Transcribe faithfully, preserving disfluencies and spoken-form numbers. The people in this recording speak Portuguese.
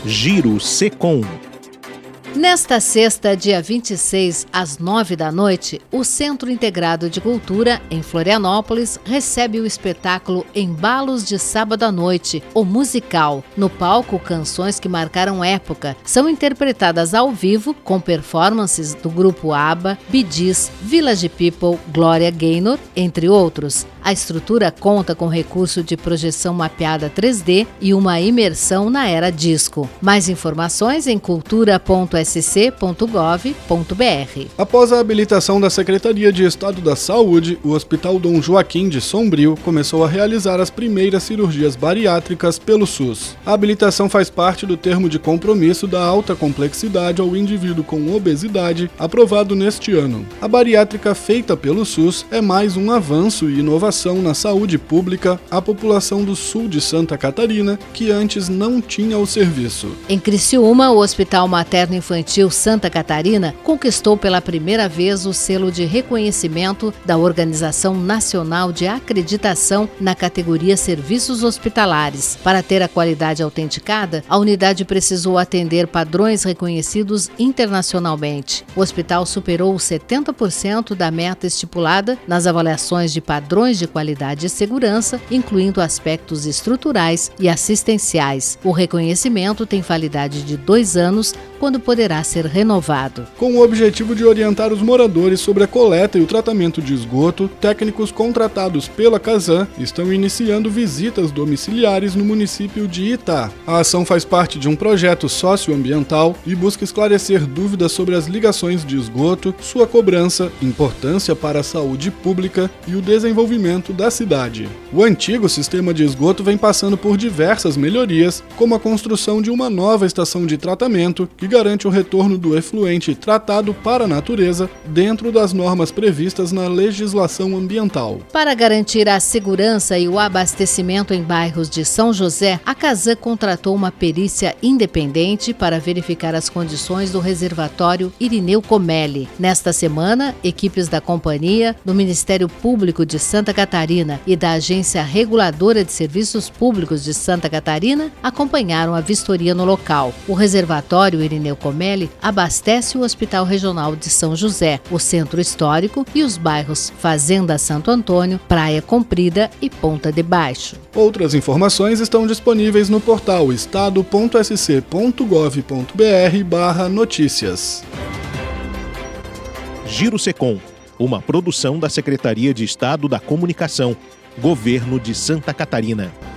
Giro Secom. Nesta sexta, dia vinte e seis, às nove da noite, o Centro Integrado de Cultura, em Florianópolis, recebe o espetáculo Embalos de Sábado à Noite, o musical. No palco, canções que marcaram época são interpretadas ao vivo com performances do grupo ABBA, Bee Gees, Village People, Gloria Gaynor, entre outros. A estrutura conta com recurso de projeção mapeada três D e uma imersão na era disco. Mais informações em cultura ponto s c ponto gov ponto b r. Após a habilitação da Secretaria de Estado da Saúde, o Hospital Dom Joaquim de Sombrio começou a realizar as primeiras cirurgias bariátricas pelo SUS. A habilitação faz parte do termo de compromisso da alta complexidade ao indivíduo com obesidade, aprovado neste ano. A bariátrica feita pelo SUS é mais um avanço e inovação na saúde pública à população do sul de Santa Catarina, que antes não tinha o serviço. Em Criciúma, o Hospital Materno-Infantil Santa Catarina conquistou pela primeira vez o selo de reconhecimento da Organização Nacional de Acreditação na categoria Serviços Hospitalares. Para ter a qualidade autenticada, a unidade precisou atender padrões reconhecidos internacionalmente. O hospital superou setenta por cento da meta estipulada nas avaliações de padrões de qualidade e segurança, incluindo aspectos estruturais e assistenciais. O reconhecimento tem validade de dois anos, quando poderá ser renovado. Com o objetivo de orientar os moradores sobre a coleta e o tratamento de esgoto, técnicos contratados pela Casan estão iniciando visitas domiciliares no município de Itá. A ação faz parte de um projeto socioambiental e busca esclarecer dúvidas sobre as ligações de esgoto, sua cobrança, importância para a saúde pública e o desenvolvimento da cidade. O antigo sistema de esgoto vem passando por diversas melhorias, como a construção de uma nova estação de tratamento que garante o retorno do efluente tratado para a natureza dentro das normas previstas na legislação ambiental. Para garantir a segurança e o abastecimento em bairros de São José, a Casan contratou uma perícia independente para verificar as condições do reservatório Irineu Comelli. Nesta semana, equipes da companhia, do Ministério Público de Santa Catarina e da Agência Reguladora de Serviços Públicos de Santa Catarina acompanharam a vistoria no local. O reservatório Irineu Comelli abastece o Hospital Regional de São José, o Centro Histórico e os bairros Fazenda Santo Antônio, Praia Comprida e Ponta de Baixo. Outras informações estão disponíveis no portal estado ponto s c ponto gov ponto b r barra notícias. Giro Secom, uma produção da Secretaria de Estado da Comunicação, Governo de Santa Catarina.